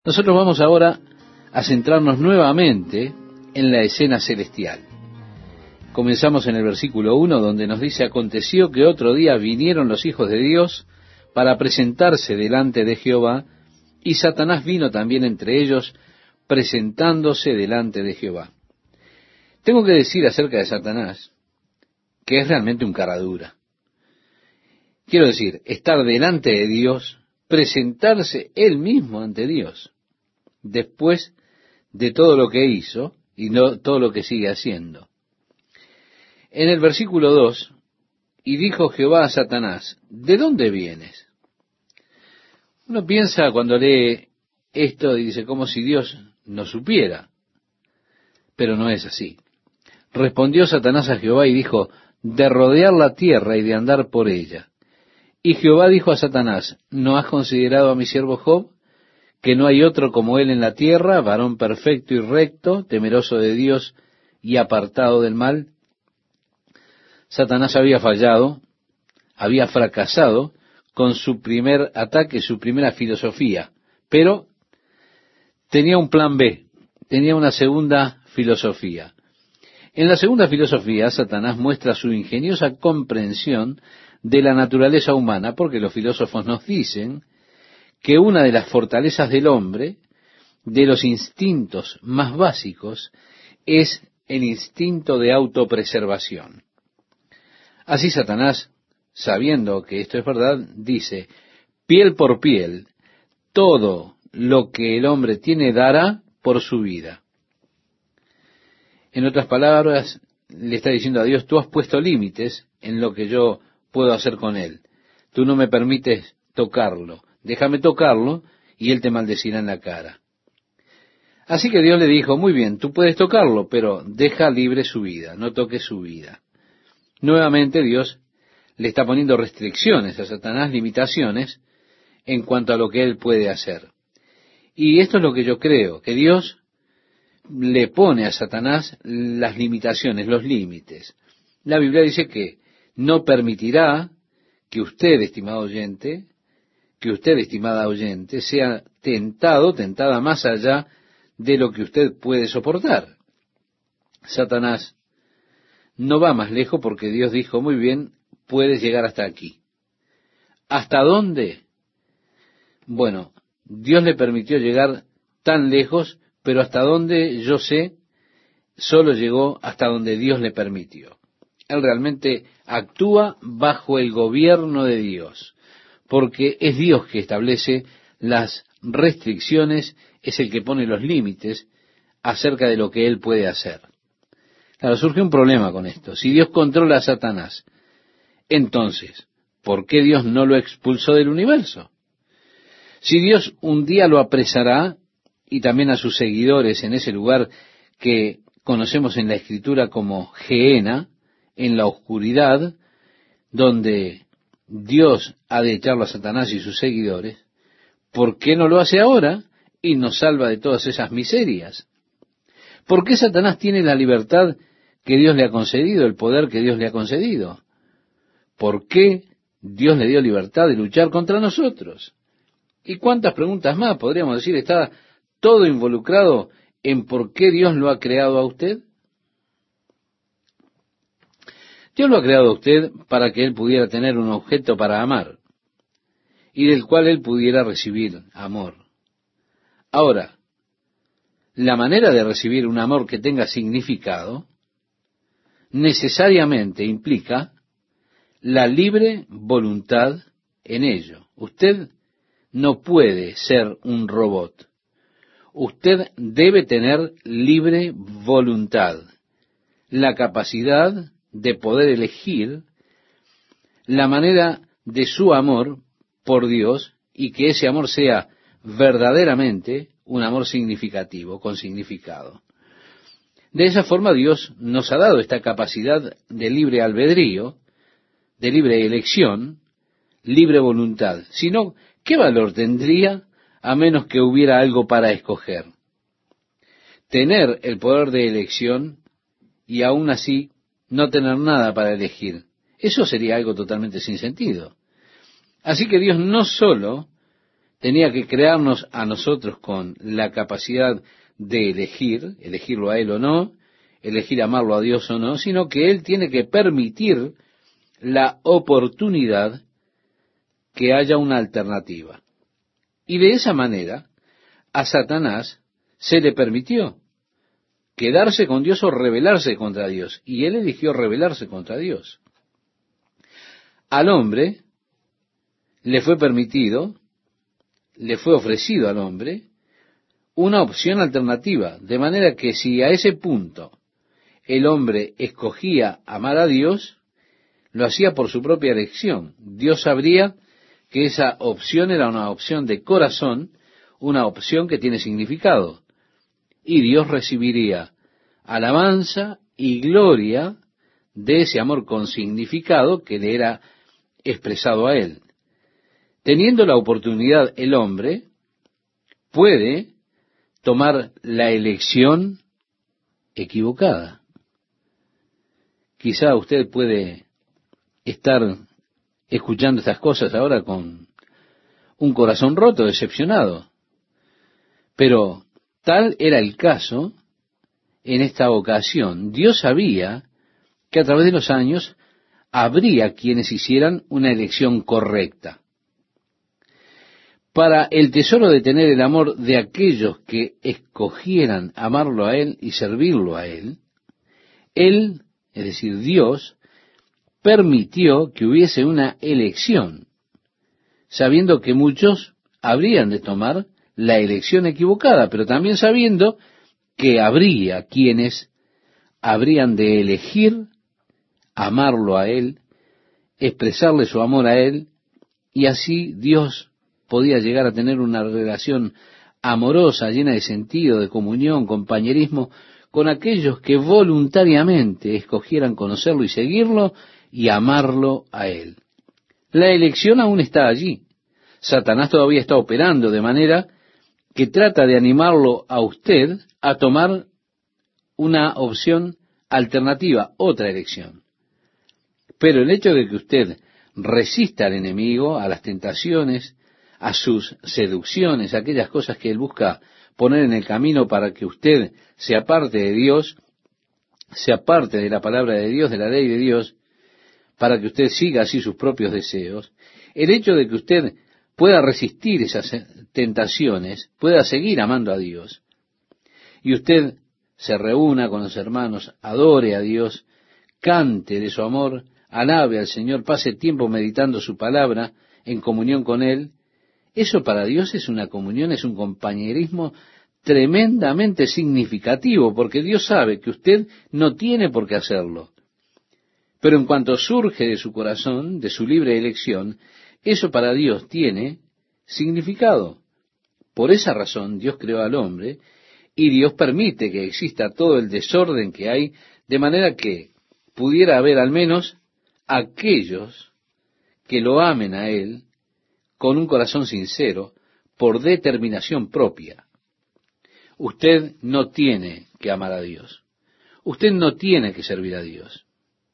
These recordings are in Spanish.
Nosotros vamos ahora a centrarnos nuevamente en la escena celestial. Comenzamos en el versículo 1, donde nos dice: aconteció que otro día vinieron los hijos de Dios para presentarse delante de Jehová, y Satanás vino también entre ellos, presentándose delante de Jehová. Tengo que decir acerca de Satanás que es realmente un cara dura. Quiero decir, estar delante de Dios, presentarse él mismo ante Dios, después de todo lo que hizo y no todo lo que sigue haciendo. En el versículo 2, y dijo Jehová a Satanás: ¿de dónde vienes? Uno piensa cuando lee esto y dice, como si Dios no supiera, pero no es así. Respondió Satanás a Jehová y dijo: de rodear la tierra y de andar por ella. Y Jehová dijo a Satanás: ¿no has considerado a mi siervo Job, que no hay otro como él en la tierra, varón perfecto y recto, temeroso de Dios y apartado del mal? Satanás había fallado, había fracasado con su primer ataque, su primera filosofía, pero tenía un plan B, tenía una segunda filosofía. En la segunda filosofía, Satanás muestra su ingeniosa comprensión de la naturaleza humana, porque los filósofos nos dicen que una de las fortalezas del hombre, de los instintos más básicos, es el instinto de autopreservación. Así Satanás, sabiendo que esto es verdad, dice: piel por piel, todo lo que el hombre tiene dará por su vida. En otras palabras, le está diciendo a Dios: tú has puesto límites en lo que yo puedo hacer con él. Tú no me permites tocarlo. Déjame tocarlo y él te maldecirá en la cara. Así que Dios le dijo: muy bien, tú puedes tocarlo, pero deja libre su vida, no toques su vida. Nuevamente Dios le está poniendo restricciones a Satanás, limitaciones en cuanto a lo que él puede hacer. Y esto es lo que yo creo, que Dios le pone a Satanás las limitaciones, los límites. La Biblia dice que no permitirá que usted, estimado oyente, que usted, estimada oyente, sea tentado, tentada más allá de lo que usted puede soportar. Satanás no va más lejos porque Dios dijo: muy bien, puedes llegar hasta aquí. ¿Hasta dónde? Bueno, Dios le permitió llegar tan lejos, pero hasta donde yo sé, solo llegó hasta donde Dios le permitió. Él realmente actúa bajo el gobierno de Dios, porque es Dios que establece las restricciones, es el que pone los límites acerca de lo que Él puede hacer. Claro, surge un problema con esto. Si Dios controla a Satanás, entonces, ¿por qué Dios no lo expulsó del universo? Si Dios un día lo apresará, y también a sus seguidores en ese lugar que conocemos en la Escritura como Gehenna, en la oscuridad, donde Dios ha de echarlo a Satanás y sus seguidores, ¿por qué no lo hace ahora y nos salva de todas esas miserias? ¿Por qué Satanás tiene la libertad que Dios le ha concedido, el poder que Dios le ha concedido? ¿Por qué Dios le dio libertad de luchar contra nosotros? ¿Y cuántas preguntas más podríamos decir? Está todo involucrado en por qué Dios lo ha creado a usted. Dios lo ha creado a usted para que Él pudiera tener un objeto para amar y del cual Él pudiera recibir amor. Ahora, la manera de recibir un amor que tenga significado necesariamente implica la libre voluntad en ello. Usted no puede ser un robot. Usted debe tener libre voluntad, la capacidad de poder elegir la manera de su amor por Dios y que ese amor sea verdaderamente un amor significativo, con significado. De esa forma Dios nos ha dado esta capacidad de libre albedrío, de libre elección, libre voluntad. Si no, ¿qué valor tendría a menos que hubiera algo para escoger? Tener el poder de elección y aún así no tener nada para elegir. Eso sería algo totalmente sin sentido. Así que Dios no solo tenía que crearnos a nosotros con la capacidad de elegir, elegirlo a Él o no, elegir amarlo a Dios o no, sino que Él tiene que permitir la oportunidad que haya una alternativa. Y de esa manera, a Satanás se le permitió quedarse con Dios o rebelarse contra Dios, y él eligió rebelarse contra Dios. Al hombre le fue permitido, le fue ofrecido al hombre una opción alternativa, de manera que si a ese punto el hombre escogía amar a Dios, lo hacía por su propia elección. Dios sabría que esa opción era una opción de corazón, una opción que tiene significado. Y Dios recibiría alabanza y gloria de ese amor con significado que le era expresado a él. Teniendo la oportunidad, el hombre puede tomar la elección equivocada. Quizá usted puede estar escuchando estas cosas ahora con un corazón roto, decepcionado. Pero tal era el caso en esta ocasión. Dios sabía que a través de los años habría quienes hicieran una elección correcta. Para el tesoro de tener el amor de aquellos que escogieran amarlo a Él y servirlo a Él, Él, es decir, Dios, permitió que hubiese una elección, sabiendo que muchos habrían de tomar la elección equivocada, pero también sabiendo que habría quienes habrían de elegir amarlo a Él, expresarle su amor a Él, y así Dios podía llegar a tener una relación amorosa, llena de sentido, de comunión, compañerismo, con aquellos que voluntariamente escogieran conocerlo y seguirlo y amarlo a Él. La elección aún está allí. Satanás todavía está operando de manera que trata de animarlo a usted a tomar una opción alternativa, otra elección. Pero el hecho de que usted resista al enemigo, a las tentaciones, a sus seducciones, a aquellas cosas que él busca poner en el camino para que usted se aparte de Dios, se aparte de la palabra de Dios, de la ley de Dios, para que usted siga así sus propios deseos, el hecho de que usted pueda resistir esas tentaciones, pueda seguir amando a Dios, y usted se reúna con los hermanos, adore a Dios, cante de su amor, alabe al Señor, pase tiempo meditando su palabra en comunión con Él, eso para Dios es una comunión, es un compañerismo tremendamente significativo, porque Dios sabe que usted no tiene por qué hacerlo. Pero en cuanto surge de su corazón, de su libre elección, eso para Dios tiene significado. Por esa razón Dios creó al hombre y Dios permite que exista todo el desorden que hay, de manera que pudiera haber al menos aquellos que lo amen a Él con un corazón sincero, por determinación propia. Usted no tiene que amar a Dios. Usted no tiene que servir a Dios.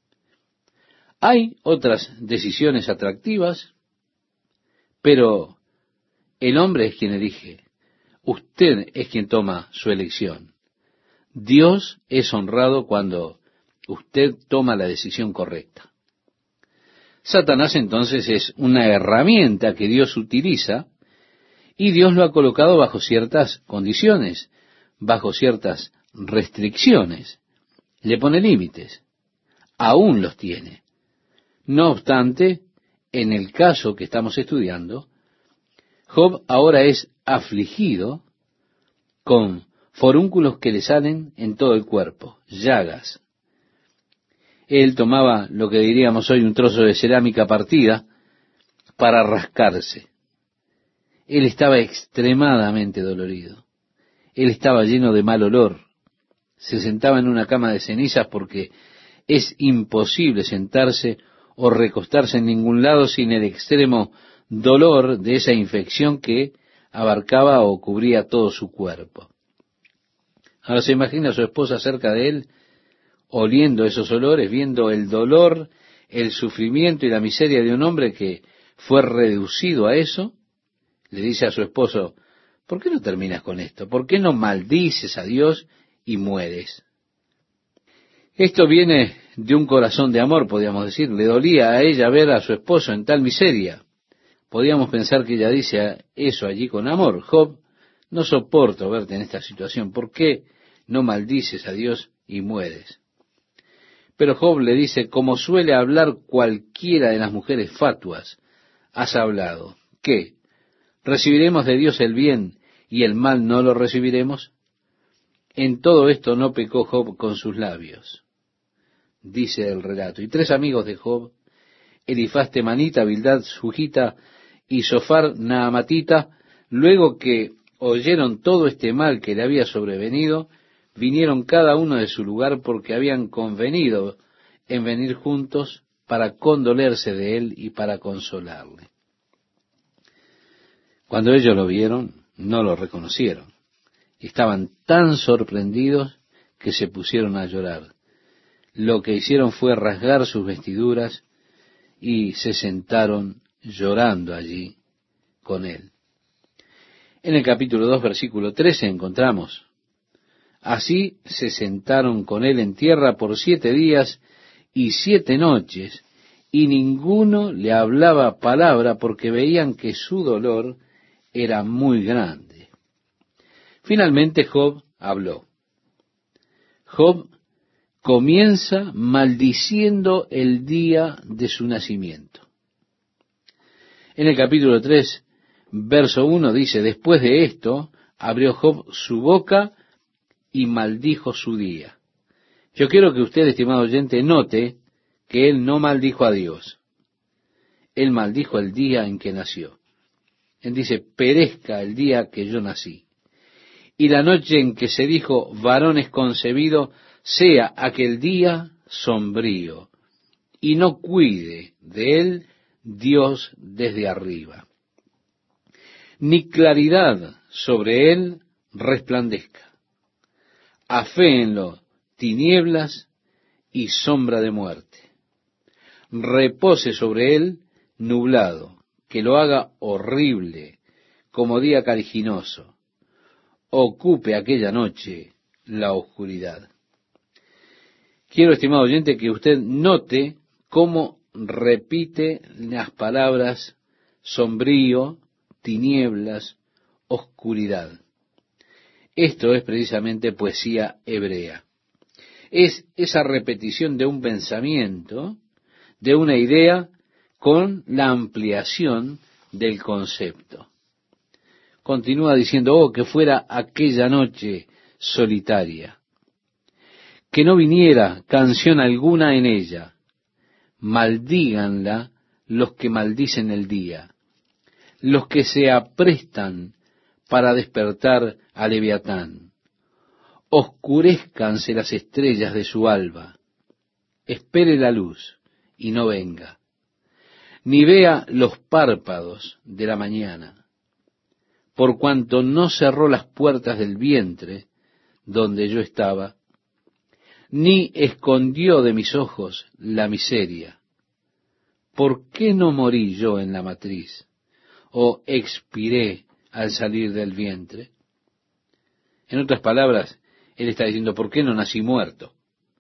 Hay otras decisiones atractivas, pero el hombre es quien elige. Usted es quien toma su elección. Dios es honrado cuando usted toma la decisión correcta. Satanás entonces es una herramienta que Dios utiliza y Dios lo ha colocado bajo ciertas condiciones, bajo ciertas restricciones. Le pone límites. Aún los tiene. No obstante, en el caso que estamos estudiando, Job ahora es afligido con forúnculos que le salen en todo el cuerpo, llagas. Él tomaba lo que diríamos hoy un trozo de cerámica partida para rascarse. Él estaba extremadamente dolorido. Él estaba lleno de mal olor. Se sentaba en una cama de cenizas porque es imposible sentarse o recostarse en ningún lado sin el extremo dolor de esa infección que abarcaba o cubría todo su cuerpo. Ahora se imagina a su esposa cerca de él, oliendo esos olores, viendo el dolor, el sufrimiento y la miseria de un hombre que fue reducido a eso. Le dice a su esposo, ¿por qué no terminas con esto? ¿Por qué no maldices a Dios y mueres? Esto viene de un corazón de amor, podríamos decir. Le dolía a ella ver a su esposo en tal miseria. Podríamos pensar que ella dice eso allí con amor. Job, no soporto verte en esta situación. ¿Por qué no maldices a Dios y mueres? Pero Job le dice, como suele hablar cualquiera de las mujeres fatuas, has hablado. ¿Qué? ¿Recibiremos de Dios el bien y el mal no lo recibiremos? En todo esto no pecó Job con sus labios, dice el relato. Y tres amigos de Job, Elifaz temanita, Bildad sujita y Sofar naamatita, luego que oyeron todo este mal que le había sobrevenido, vinieron cada uno de su lugar porque habían convenido en venir juntos para condolerse de él y para consolarle. Cuando ellos lo vieron, no lo reconocieron. Estaban tan sorprendidos que se pusieron a llorar. Lo que hicieron fue rasgar sus vestiduras y se sentaron llorando allí con él. En el capítulo 2, versículo 13 encontramos, así se sentaron con él en tierra por 7 días y 7 noches, y ninguno le hablaba palabra porque veían que su dolor era muy grande. Finalmente Job habló. Job comienza maldiciendo el día de su nacimiento. En el capítulo 3, verso 1 dice, después de esto abrió Job su boca y maldijo su día. Yo quiero que usted, estimado oyente, note que él no maldijo a Dios. Él maldijo el día en que nació. Él dice, perezca el día que yo nací. Y la noche en que se dijo, varón es concebido, sea aquel día sombrío, y no cuide de él Dios desde arriba, ni claridad sobre él resplandezca. Aféenlo tinieblas y sombra de muerte. Repose sobre él nublado, que lo haga horrible como día caliginoso. Ocupe aquella noche la oscuridad. Quiero, estimado oyente, que usted note cómo repite las palabras sombrío, tinieblas, oscuridad. Esto es precisamente poesía hebrea. Es esa repetición de un pensamiento, de una idea, con la ampliación del concepto. Continúa diciendo, oh, que fuera aquella noche solitaria, que no viniera canción alguna en ella, maldíganla los que maldicen el día, los que se aprestan para despertar a Leviatán, oscurezcanse las estrellas de su alba, espere la luz y no venga, ni vea los párpados de la mañana, por cuanto no cerró las puertas del vientre donde yo estaba, ni escondió de mis ojos la miseria. ¿Por qué no morí yo en la matriz, o expiré al salir del vientre? En otras palabras, él está diciendo, ¿por qué no nací muerto?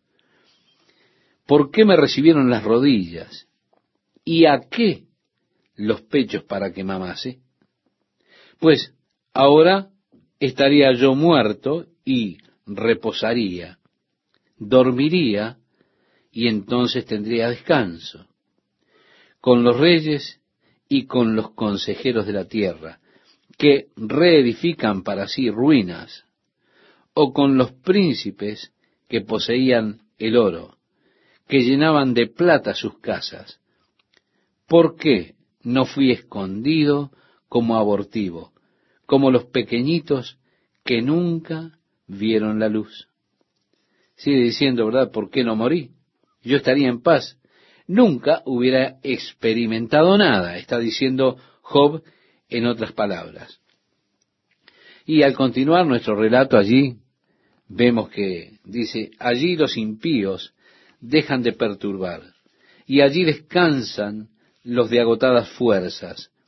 ¿Por qué me recibieron las rodillas? ¿Y a qué los pechos para que mamase? Pues ahora estaría yo muerto y reposaría, dormiría y entonces tendría descanso, con los reyes y con los consejeros de la tierra, que reedifican para sí ruinas, o con los príncipes que poseían el oro, que llenaban de plata sus casas. ¿Por qué no fui escondido como abortivo, como los pequeñitos que nunca vieron la luz? Sigue diciendo, ¿verdad? ¿Por qué no morí? Yo estaría en paz. Nunca hubiera experimentado nada, está diciendo Job en otras palabras. Y al continuar nuestro relato allí, vemos que dice, allí los impíos dejan de perturbar, y allí descansan los de agotadas fuerzas.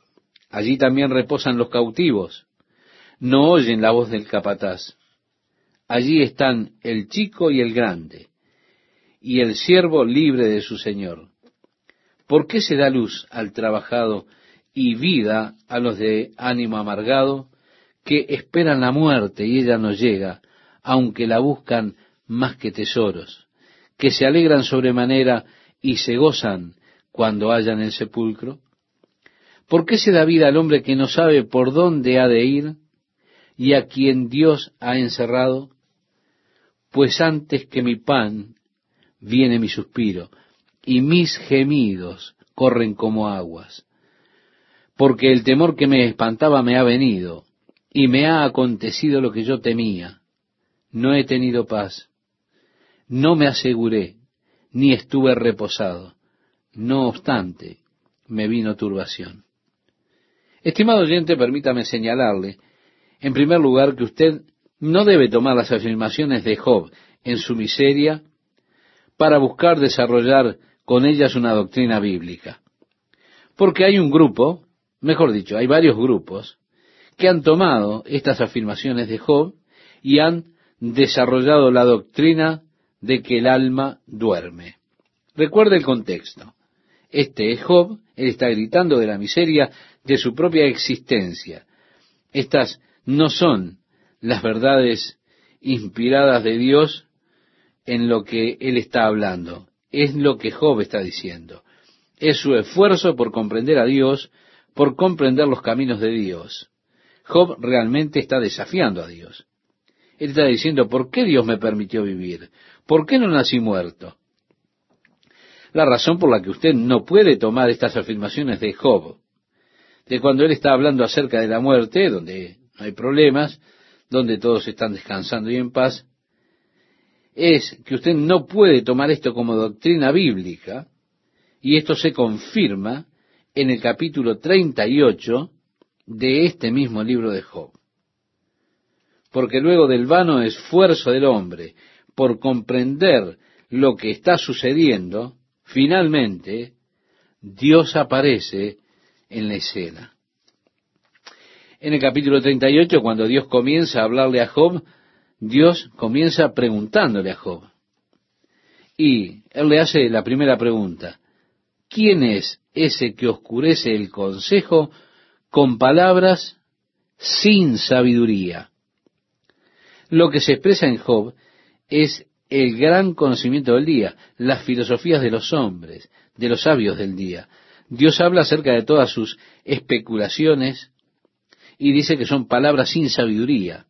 Allí también reposan los cautivos, no oyen la voz del capataz. Allí están el chico y el grande, y el siervo libre de su señor. ¿Por qué se da luz al trabajado y vida a los de ánimo amargado, que esperan la muerte y ella no llega, aunque la buscan más que tesoros, que se alegran sobremanera y se gozan cuando hallan el sepulcro? ¿Por qué se da vida al hombre que no sabe por dónde ha de ir y a quien Dios ha encerrado? Pues antes que mi pan viene mi suspiro, y mis gemidos corren como aguas. Porque el temor que me espantaba me ha venido, y me ha acontecido lo que yo temía. No he tenido paz, no me aseguré, ni estuve reposado. No obstante, me vino turbación. Estimado oyente, permítame señalarle, en primer lugar, que usted no debe tomar las afirmaciones de Job en su miseria para buscar desarrollar con ellas una doctrina bíblica. Porque hay un grupo, mejor dicho, hay varios grupos, que han tomado estas afirmaciones de Job y han desarrollado la doctrina de que el alma duerme. Recuerde el contexto. Este es Job, él está gritando de la miseria de su propia existencia. Estas no son las verdades inspiradas de Dios en lo que él está hablando. Es lo que Job está diciendo. Es su esfuerzo por comprender a Dios, por comprender los caminos de Dios. Job realmente está desafiando a Dios. Él está diciendo, ¿por qué Dios me permitió vivir? ¿Por qué no nací muerto? La razón por la que usted no puede tomar estas afirmaciones de Job, de cuando él está hablando acerca de la muerte, donde no hay problemas, donde todos están descansando y en paz, es que usted no puede tomar esto como doctrina bíblica, y esto se confirma en el capítulo 38 de este mismo libro de Job. Porque luego del vano esfuerzo del hombre por comprender lo que está sucediendo, finalmente Dios aparece en la escena. En el capítulo 38, cuando Dios comienza a hablarle a Job, Dios comienza preguntándole a Job. Y él le hace la primera pregunta: ¿quién es ese que oscurece el consejo con palabras sin sabiduría? Lo que se expresa en Job es el gran conocimiento del día, las filosofías de los hombres, de los sabios del día. Dios habla acerca de todas sus especulaciones y dice que son palabras sin sabiduría,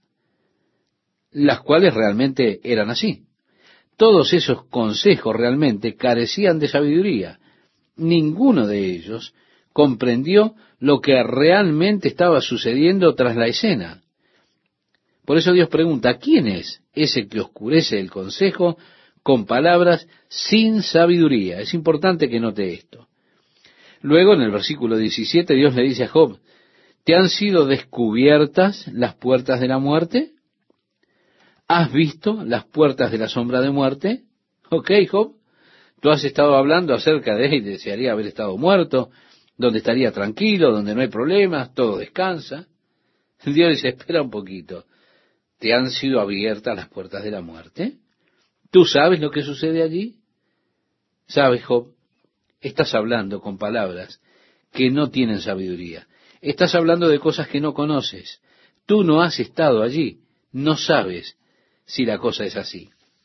las cuales realmente eran así. Todos esos consejos realmente carecían de sabiduría. Ninguno de ellos comprendió lo que realmente estaba sucediendo tras la escena. Por eso Dios pregunta, ¿quién es ese que oscurece el consejo con palabras sin sabiduría? Es importante que note esto. Luego, en el versículo 17, Dios le dice a Job, ¿te han sido descubiertas las puertas de la muerte? ¿Has visto las puertas de la sombra de muerte? Ok, Job, tú has estado hablando acerca de él y desearía haber estado muerto, donde estaría tranquilo, donde no hay problemas, todo descansa. Dios dice, espera un poquito. ¿Te han sido abiertas las puertas de la muerte? ¿Tú sabes lo que sucede allí? ¿Sabes, Job? Estás hablando con palabras que no tienen sabiduría. Estás hablando de cosas que no conoces. Tú no has estado allí. No sabes si la cosa es así.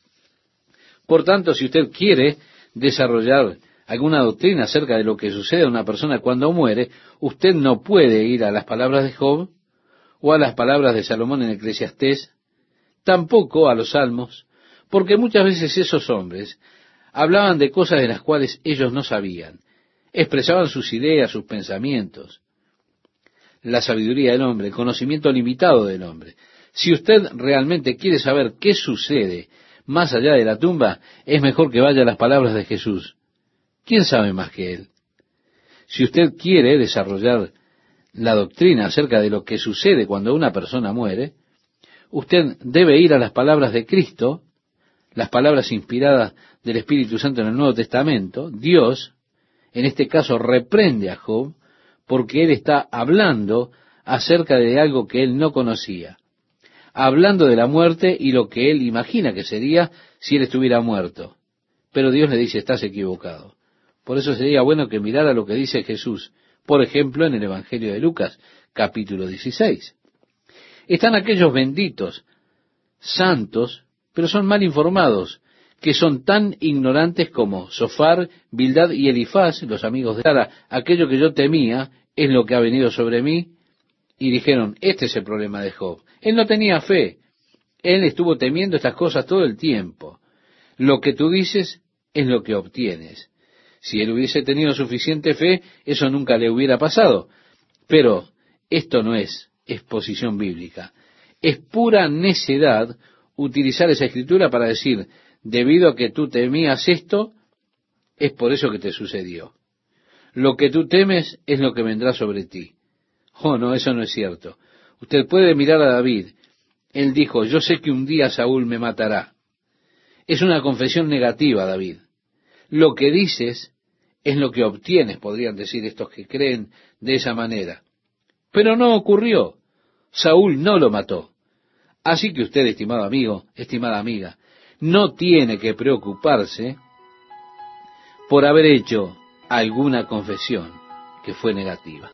Por tanto, si usted quiere desarrollar alguna doctrina acerca de lo que sucede a una persona cuando muere, usted no puede ir a las palabras de Job o a las palabras de Salomón en Eclesiastés, tampoco a los Salmos, porque muchas veces esos hombres hablaban de cosas de las cuales ellos no sabían, expresaban sus ideas, sus pensamientos. La sabiduría del hombre, el conocimiento limitado del hombre. Si usted realmente quiere saber qué sucede más allá de la tumba, es mejor que vaya a las palabras de Jesús. ¿Quién sabe más que Él? Si usted quiere desarrollar la doctrina acerca de lo que sucede cuando una persona muere, usted debe ir a las palabras de Cristo, las palabras inspiradas del Espíritu Santo en el Nuevo Testamento. Dios, en este caso, reprende a Job porque él está hablando acerca de algo que él no conocía, hablando de la muerte y lo que él imagina que sería si él estuviera muerto. Pero Dios le dice, estás equivocado. Por eso sería bueno que mirara lo que dice Jesús, por ejemplo, en el Evangelio de Lucas, capítulo 16. Están aquellos benditos, santos, pero son mal informados, que son tan ignorantes como Sofar, Bildad y Elifaz, los amigos de Sara. Aquello que yo temía es lo que ha venido sobre mí, y dijeron, este es el problema de Job. Él no tenía fe, él estuvo temiendo estas cosas todo el tiempo. Lo que tú dices es lo que obtienes. Si él hubiese tenido suficiente fe, eso nunca le hubiera pasado. Pero esto no es exposición bíblica. Es pura necedad utilizar esa escritura para decir, debido a que tú temías esto, es por eso que te sucedió. Lo que tú temes es lo que vendrá sobre ti. Oh, no, eso no es cierto. Usted puede mirar a David. Él dijo, yo sé que un día Saúl me matará. Es una confesión negativa, David. Lo que dices es lo que obtienes, podrían decir estos que creen de esa manera. Pero no ocurrió. Saúl no lo mató. Así que usted, estimado amigo, estimada amiga, no tiene que preocuparse por haber hecho alguna confesión que fue negativa.